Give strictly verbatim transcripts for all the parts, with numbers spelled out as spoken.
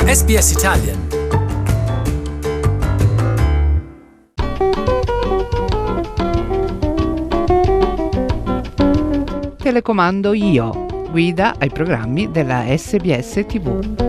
S B S Italian. Telecomando io, guida ai programmi della S B S T V.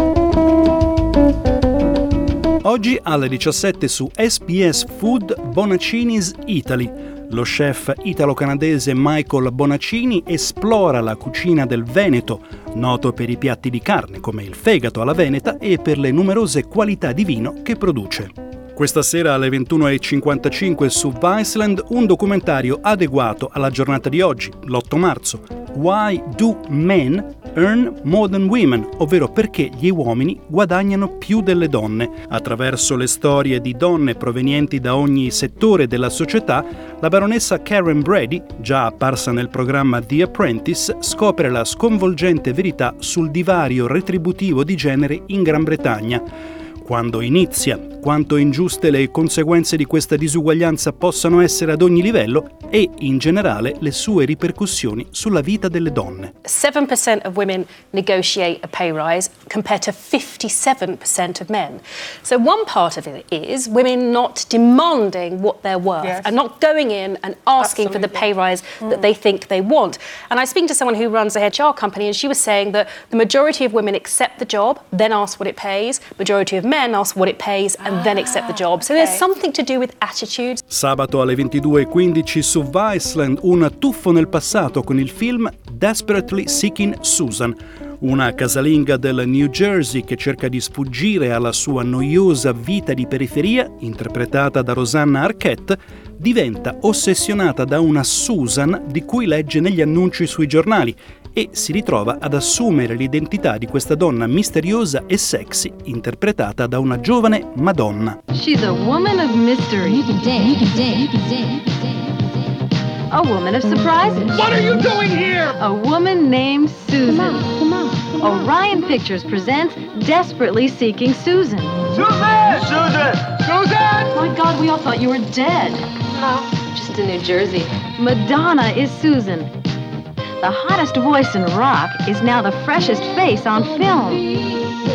Oggi alle diciassette su S B S Food Bonaccini's Italy. Lo chef italo-canadese Michael Bonaccini esplora la cucina del Veneto, noto per i piatti di carne come il fegato alla veneta e per le numerose qualità di vino che produce. Questa sera alle ventuno e cinquantacinque su Viceland un documentario adeguato alla giornata di oggi, l'otto marzo. Why do men earn more than women? Ovvero perché gli uomini guadagnano più delle donne. Attraverso le storie di donne provenienti da ogni settore della società, la baronessa Karen Brady, già apparsa nel programma The Apprentice, scopre la sconvolgente verità sul divario retributivo di genere in Gran Bretagna. Quando inizia, quanto ingiuste le conseguenze di questa disuguaglianza possano essere ad ogni livello e, in generale, le sue ripercussioni sulla vita delle donne. seven percent of women negotiate a pay rise compared to fifty-seven percent of men. So one part of it is women not demanding what they're worth yes. and not going in and asking Absolutely. for the pay rise mm. that they think they want. And I was speaking to someone who runs a H R company and she was saying that the majority of women accept the job, then ask what it pays, majority of men ask what it pays and ah, then accept the job. So okay. there's something to do with attitudes. Sabato alle ventidue e quindici su Viceland un tuffo nel passato con il film Desperately Seeking Susan. Una casalinga del New Jersey che cerca di sfuggire alla sua noiosa vita di periferia, interpretata da Rosanna Arquette, diventa ossessionata da una Susan di cui legge negli annunci sui giornali e si ritrova ad assumere l'identità di questa donna misteriosa e sexy, interpretata da una giovane Madonna. She's a woman of mystery. You can dance, you can dance, you can dance, you can dance. A woman of surprises. What are you doing here? A woman named Susan. Come on, come on, come on. Orion Pictures presents Desperately Seeking Susan. Susan! Susan! Susan! Oh my God, we all thought you were dead. No, just in New Jersey. Madonna is Susan. The hottest voice in rock is now the freshest face on film.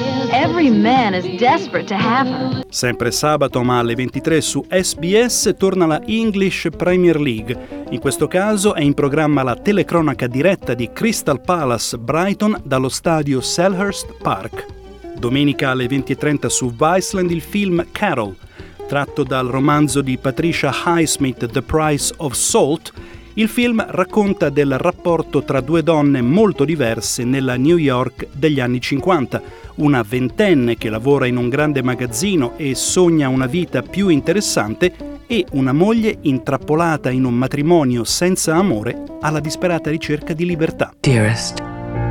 Every man is desperate to have her. Sempre sabato, ma alle ventitré su S B S torna la English Premier League. In questo caso è in programma la telecronaca diretta di Crystal Palace Brighton dallo stadio Selhurst Park. Domenica alle venti e trenta su Viceland il film Carol, tratto dal romanzo di Patricia Highsmith The Price of Salt. Il film racconta del rapporto tra due donne molto diverse nella New York degli anni cinquanta, una ventenne che lavora in un grande magazzino e sogna una vita più interessante e una moglie intrappolata in un matrimonio senza amore alla disperata ricerca di libertà. Dearest,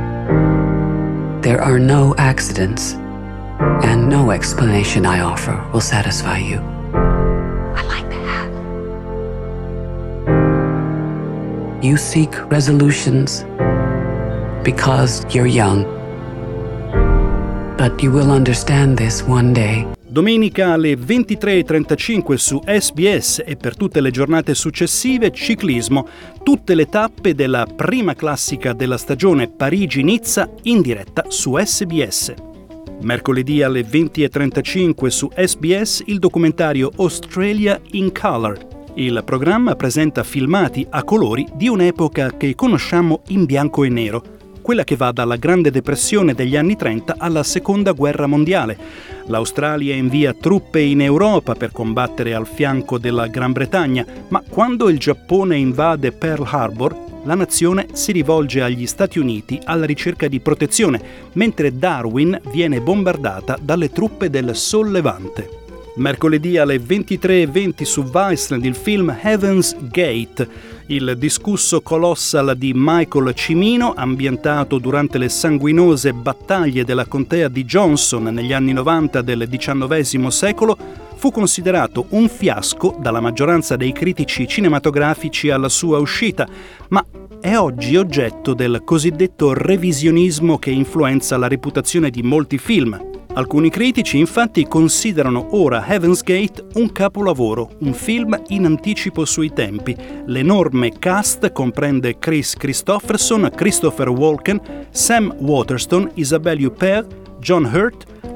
there are no accidents and no explanation I offer will satisfy you. I like the hat. You seek resolutions because you're young, but you will understand this one day. Domenica alle ventitré e trentacinque su S B S e per tutte le giornate successive ciclismo, tutte le tappe della prima classica della stagione Parigi-Nizza in diretta su S B S. Mercoledì alle venti e trentacinque su S B S il documentario Australia in Color. Il programma presenta filmati a colori di un'epoca che conosciamo in bianco e nero, quella che va dalla Grande Depressione degli anni trenta alla Seconda Guerra Mondiale. L'Australia invia truppe in Europa per combattere al fianco della Gran Bretagna, ma quando il Giappone invade Pearl Harbor, la nazione si rivolge agli Stati Uniti alla ricerca di protezione, mentre Darwin viene bombardata dalle truppe del Sollevante. Mercoledì alle ventitré e venti su Viceland il film Heaven's Gate, il discusso colossal di Michael Cimino, ambientato durante le sanguinose battaglie della contea di Johnson negli anni novanta del diciannovesimo secolo, fu considerato un fiasco dalla maggioranza dei critici cinematografici alla sua uscita, ma è oggi oggetto del cosiddetto revisionismo che influenza la reputazione di molti film. Alcuni critici infatti considerano ora Heaven's Gate un capolavoro, un film in anticipo sui tempi. L'enorme cast comprende Chris Christopherson, Christopher Walken, Sam Waterston, Isabelle Huppert, John Hurt,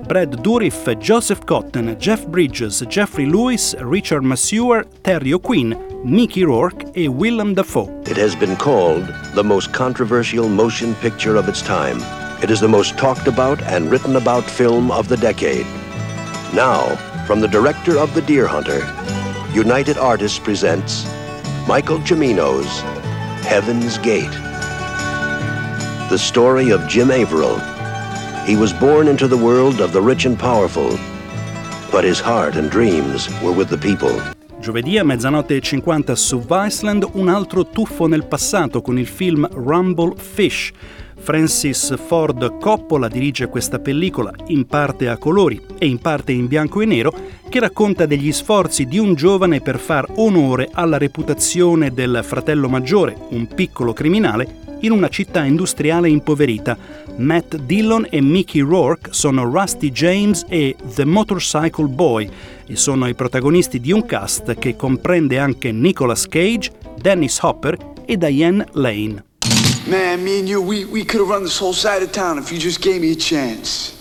Brad Dourif, Joseph Cotten, Jeff Bridges, Jeffrey Lewis, Richard Masur, Terry O'Quinn, Mickey Rourke e Willem Dafoe. It has been called the most controversial motion picture of its time. It is the most talked about and written about film of the decade. Now, from the director of The Deer Hunter, United Artists presents Michael Cimino's Heaven's Gate. The story of Jim Averill. He was born into the world of the rich and powerful, but his heart and dreams were with the people. Giovedì a mezzanotte e cinquanta su Viceland un altro tuffo nel passato con il film Rumble Fish. Francis Ford Coppola dirige questa pellicola, in parte a colori e in parte in bianco e nero, che racconta degli sforzi di un giovane per far onore alla reputazione del fratello maggiore, un piccolo criminale, in una città industriale impoverita. Matt Dillon e Mickey Rourke sono Rusty James e The Motorcycle Boy e sono i protagonisti di un cast che comprende anche Nicolas Cage, Dennis Hopper e Diane Lane. Man, me and you, we, we could have run this whole side of town if you just gave me a chance.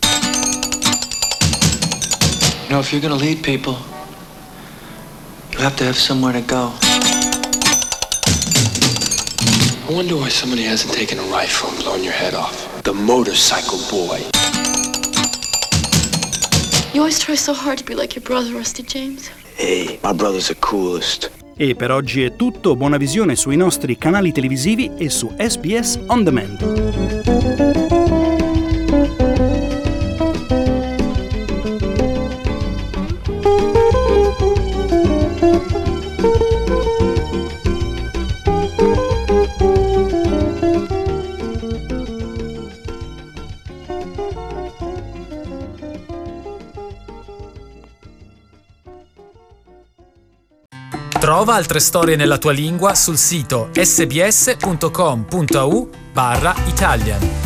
You know, if you're gonna lead people, you have to have somewhere to go. I wonder why somebody hasn't taken a rifle and blown your head off. The Motorcycle Boy. You always try so hard to be like your brother, Rusty James. Hey, my brother's the coolest. E per oggi è tutto, buona visione sui nostri canali televisivi e su S B S On Demand. Trova altre storie nella tua lingua sul sito sbs punto com punto a u barra Italian.